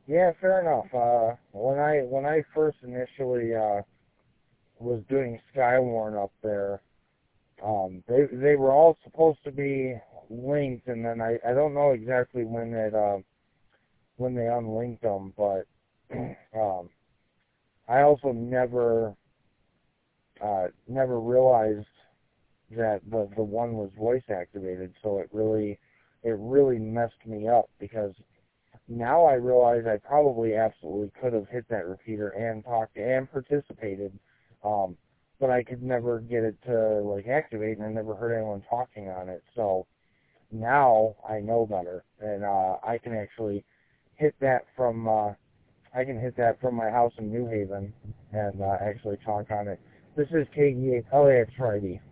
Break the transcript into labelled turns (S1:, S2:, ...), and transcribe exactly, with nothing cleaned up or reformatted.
S1: Yeah, fair enough. Uh, when I when I first initially uh, was doing Skywarn up there, um, they they were all supposed to be linked, and then I I don't know exactly when it uh, when they unlinked them, but um, I also never uh, never realized that the the one was voice activated, so it really it really messed me up because now I realize I probably absolutely could have hit that repeater and talked and participated, um, but I could never get it to like activate, and I never heard anyone talking on it. So now I know better, and uh, I can actually hit that from uh, I can hit that from my house in New Haven and uh, actually talk on it. This is K G eight L A X Friday.